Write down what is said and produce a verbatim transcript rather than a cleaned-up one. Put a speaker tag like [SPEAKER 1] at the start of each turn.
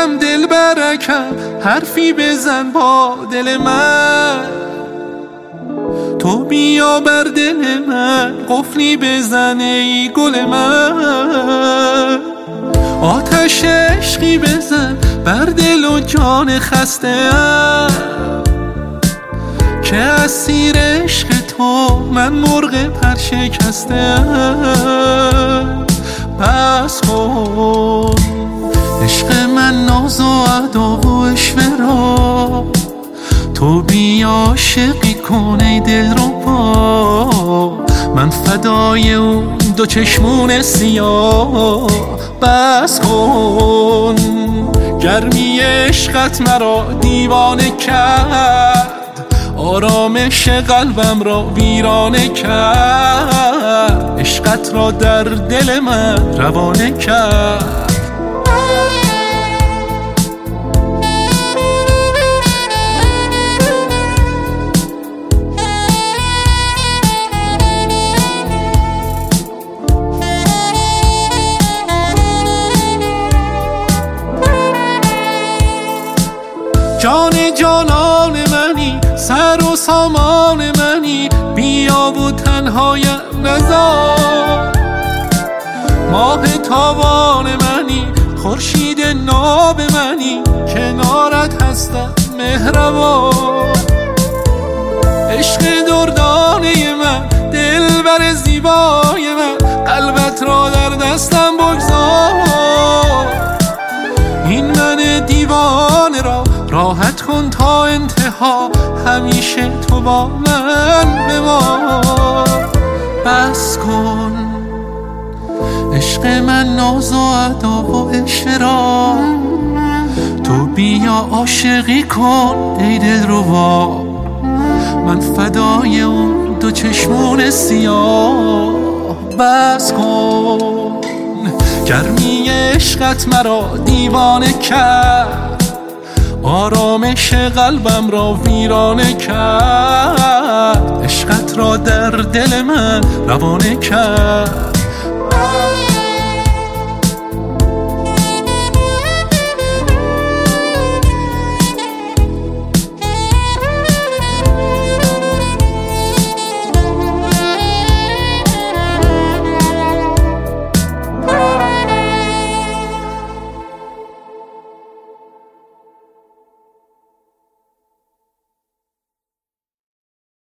[SPEAKER 1] دلم دل برکم، حرفی بزن با دل من. تو بیا بر دل من قفلی بزن ای گل من. آتش عشقی بزن بر دل و جان خسته ام، که اسیر عشق تو من مرغ پر شکسته ام. بس کن عشق من ناز و ادا و اشوه را، تو بیا عاشقی کن ای دلربا. من فدای اون دو چشمون سیاه. بس کن گرمی عشقت مرا دیوانه کرد، آرامش قلبم را ویرانه کرد. عشقت را در دل من روانه کرد. جان جانان منی، سر و سامان منی، بیا و تنهایم نذار. ماه تابان منی، خورشید ناب منی، کنارت هستم مهربان. عشق دردانه من، دلبر زیبای من، قلبت را در دستم بگذار. این من دیوانه را راحت کن تا انتها، همیشه تو با من بمان. بس کن عشق من ناز و ادا و عشوه را، تو بیا عاشقی کن ای دلربا. من فدای اون دو چشمون سیاه. بس کن گرمی عشقت مرا دیوانه کرد، آرامش قلبم را ویرانه کرد. عشقت را در دل من روانه کرد.